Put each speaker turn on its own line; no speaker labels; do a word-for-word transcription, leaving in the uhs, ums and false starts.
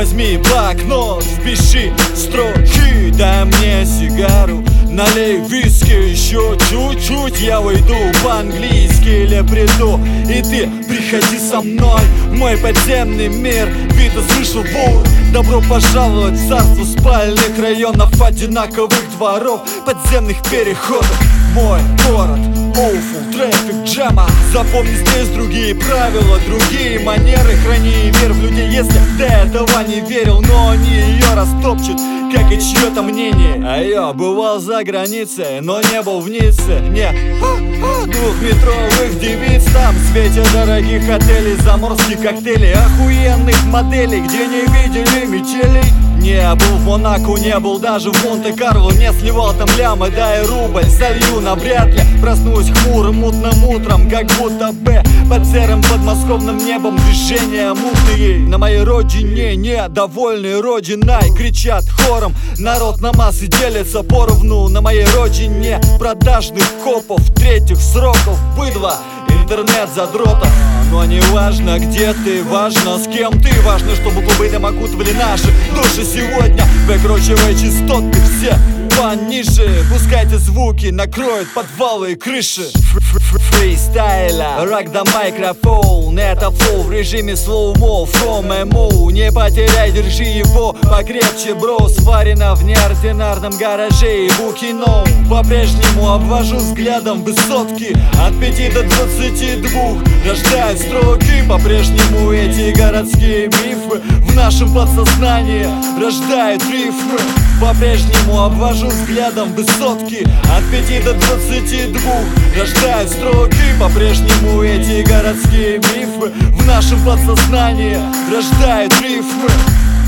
возьми блокнот, впиши строки, дай мне сигару, налей виски, еще чуть-чуть, я уйду по-английски или приду, и ты приходи со мной в мой подземный мир. Вида слышал вор, добро пожаловать в царство спальных районов, одинаковых дворов, подземных переходов. Мой город, Оуфул, трафик джема. Запомни, здесь другие правила, другие манеры. Храни веру в людей, если до этого не верил, но они ее растопчут, как и чье-то мнение. А я бывал за границей, но не был в Ницце. Не двухметровых девиц там, в свете дорогих отелей, заморских коктейлей, охуенных моделей, где не видели метелей. Не был в Монако, не был даже в Монте-Карло, не сливал там лямы, да и рубль солью навряд ли. Проснусь хмурым мутным утром, как будто бы под серым подмосковным небом движения мутные. На моей родине недовольные родиной кричат хором, народ на массы делится поровну. На моей родине продажных копов, третьих сроков, быдла, интернет задротов. Но не важно, где ты, важно, с кем ты. Важно, чтобы клубы там окутывали наши души сегодня. Выкручивай частоты все пониже, пускайте звуки, накроют подвалы и крыши. Фристайла, рок да микрофон, это флоу в режиме слоумо, from эмо. Не потеряй, держи его покрепче, бро. Сварено в неординарном гараже и букино. По-прежнему обвожу взглядом высотки от пяти до двадцати двух. Рождают строки, по-прежнему эти городские мифы в нашем подсознании рождают рифмы. По-прежнему обвожу взглядом высотки от пяти до двадцати двух. Рождают строки, по-прежнему эти городские мифы в нашем подсознании рождают рифмы.